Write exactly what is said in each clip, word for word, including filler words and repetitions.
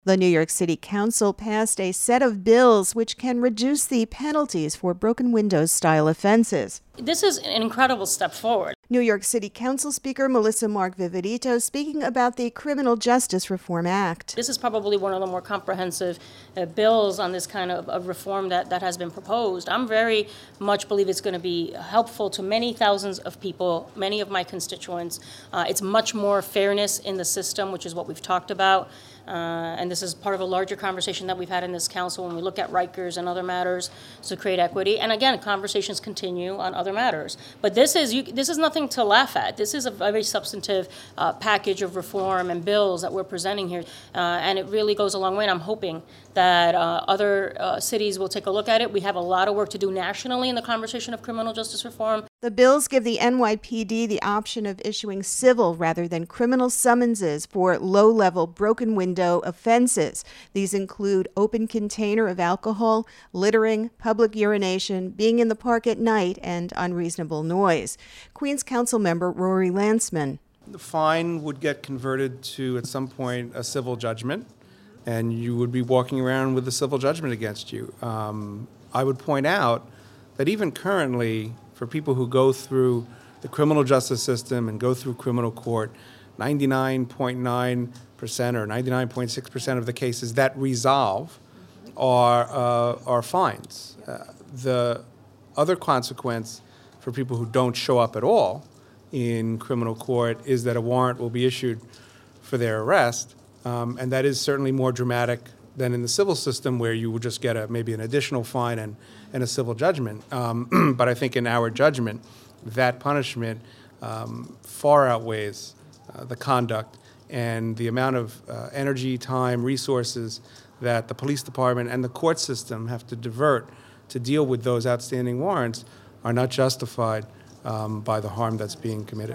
The New York City Council passed a set of bills which can reduce the penalties for broken windows-style offenses. This is an incredible step forward. New York City Council Speaker Melissa Mark-Viverito speaking about the Criminal Justice Reform Act. This is probably one of the more comprehensive uh, bills on this kind of, of reform that, that has been proposed. I'm very much believe it's going to be helpful to many thousands of people, many of my constituents. Uh, it's much more fairness in the system, which is what we've talked about. Uh, and this is part of a larger conversation that we've had in this council when we look at Rikers and other matters to create equity. And again, conversations continue on other matters. But this is you, this is nothing to laugh at. This is a very substantive uh, package of reform and bills that we're presenting here. Uh, and it really goes a long way. And I'm hoping that uh, other uh, cities will take a look at it. We have a lot of work to do nationally in the conversation of criminal justice reform. The bills give the N Y P D the option of issuing civil rather than criminal summonses for low-level broken window offenses. These include open container of alcohol, littering, public urination, being in the park at night, and unreasonable noise. Queens Council member Rory Landsman. The fine would get converted to, at some point, a civil judgment, and you would be walking around with a civil judgment against you. Um, I would point out that even currently, for people who go through the criminal justice system and go through criminal court, ninety-nine point nine percent or ninety-nine point six percent of the cases that resolve are, uh, are fines. Uh, the other consequence for people who don't show up at all in criminal court is that a warrant will be issued for their arrest, um, and that is certainly more dramatic than in the civil system, where you would just get a, maybe an additional fine and, and a civil judgment. Um, but I think in our judgment, that punishment um, far outweighs uh, the conduct and the amount of uh, energy, time, resources that the police department and the court system have to divert to deal with those outstanding warrants are not justified um, by the harm that's being committed.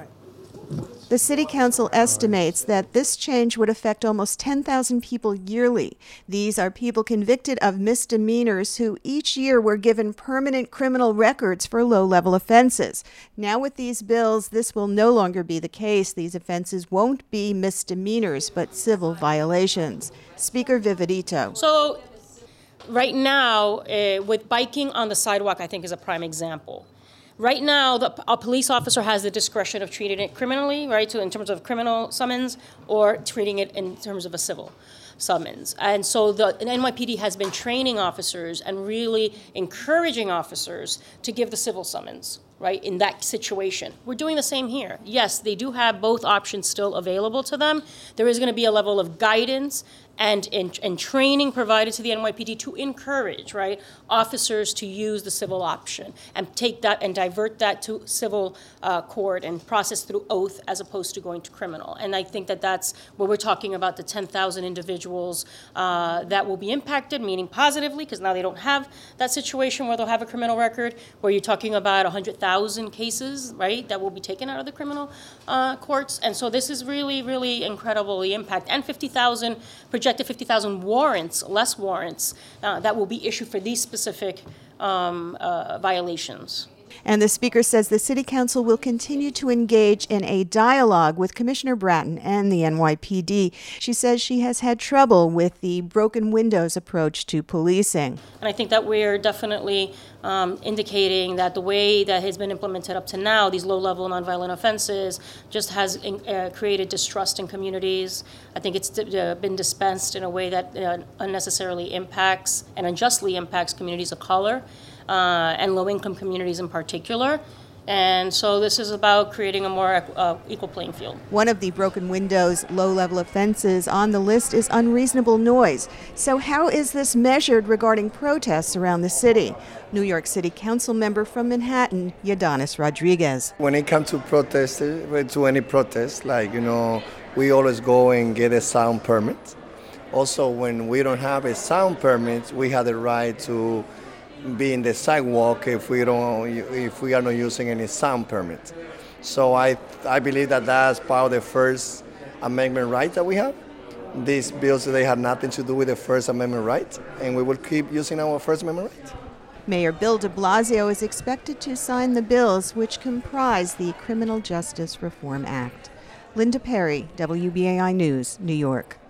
The City Council estimates that this change would affect almost ten thousand people yearly. These are people convicted of misdemeanors who each year were given permanent criminal records for low-level offenses. Now with these bills, this will no longer be the case. These offenses won't be misdemeanors, but civil violations. Speaker Viverito. So right now, uh, with biking on the sidewalk, I think is a prime example. Right now, the, a police officer has the discretion of treating it criminally, right, so in terms of criminal summons, or treating it in terms of a civil summons. And so the N Y P D has been training officers and really encouraging officers to give the civil summons, right, in that situation. We're doing the same here. Yes, they do have both options still available to them. There is going to be a level of guidance and, and, and training provided to the N Y P D to encourage, right, officers to use the civil option and take that and divert that to civil uh, court and process through oath as opposed to going to criminal. And I think that that's where we're talking about the ten thousand individuals uh, that will be impacted, meaning positively, because now they don't have that situation where they'll have a criminal record, where you're talking about one hundred thousand cases, right, that will be taken out of the criminal uh, courts. And so this is really, really incredible, the impact. And fifty thousand, projected fifty thousand warrants, less warrants, uh, that will be issued for these specific um, uh, violations. And the Speaker says the City Council will continue to engage in a dialogue with Commissioner Bratton and the N Y P D. She says she has had trouble with the broken windows approach to policing. And I think that we're definitely um, indicating that the way that has been implemented up to now, these low-level nonviolent offenses, just has uh, created distrust in communities. I think it's uh, been dispensed in a way that uh, unnecessarily impacts and unjustly impacts communities of color. Uh, and low-income communities in particular. And so this is about creating a more uh, equal playing field. One of the broken windows low-level offenses on the list is unreasonable noise. So how is this measured regarding protests around the city? New York City Council member from Manhattan, Yadanis Rodriguez. When it comes to protests, to any protest, like, you know, we always go and get a sound permit. Also, when we don't have a sound permit, we have the right to be in the sidewalk if we don't, if we are not using any sound permit. So I, I believe that that's part of the First Amendment right that we have. These bills, they have nothing to do with the First Amendment right, and we will keep using our First Amendment right. Mayor Bill de Blasio is expected to sign the bills which comprise the Criminal Justice Reform Act. Linda Perry, W B A I News, New York.